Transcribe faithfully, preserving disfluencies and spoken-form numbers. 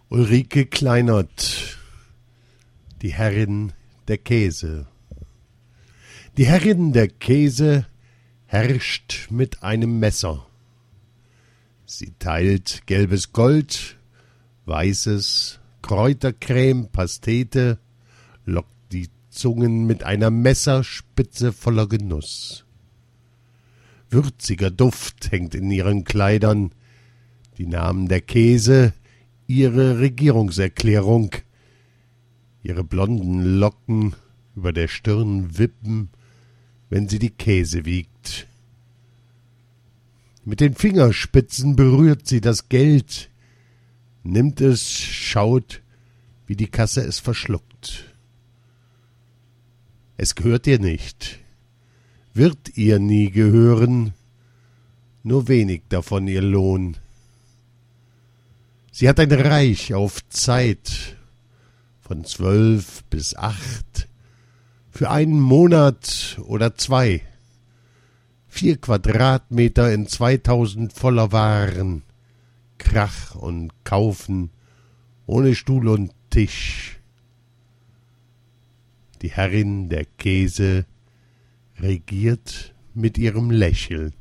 Ulrike Kleinert, die Herrin der Käse. Die Herrin der Käse herrscht mit einem Messer. Sie teilt gelbes Gold, weißes, Kräutercreme, Pastete, lockt die Zungen mit einer Messerspitze voller Genuss. Würziger Duft hängt in ihren Kleidern, die Namen der Käse, ihre Regierungserklärung, ihre blonden Locken über der Stirn wippen, wenn sie die Käse wiegt. Mit den Fingerspitzen berührt sie das Geld, nimmt es, schaut, wie die Kasse es verschluckt. Es gehört ihr nicht, wird ihr nie gehören, nur wenig davon ihr Lohn. Sie hat ein Reich auf Zeit, von zwölf bis acht, für einen Monat oder zwei. Vier Quadratmeter in zweitausend voller Waren, Krach und Kaufen, ohne Stuhl und Tisch. Die Herrin der Käse regiert mit ihrem Lächeln.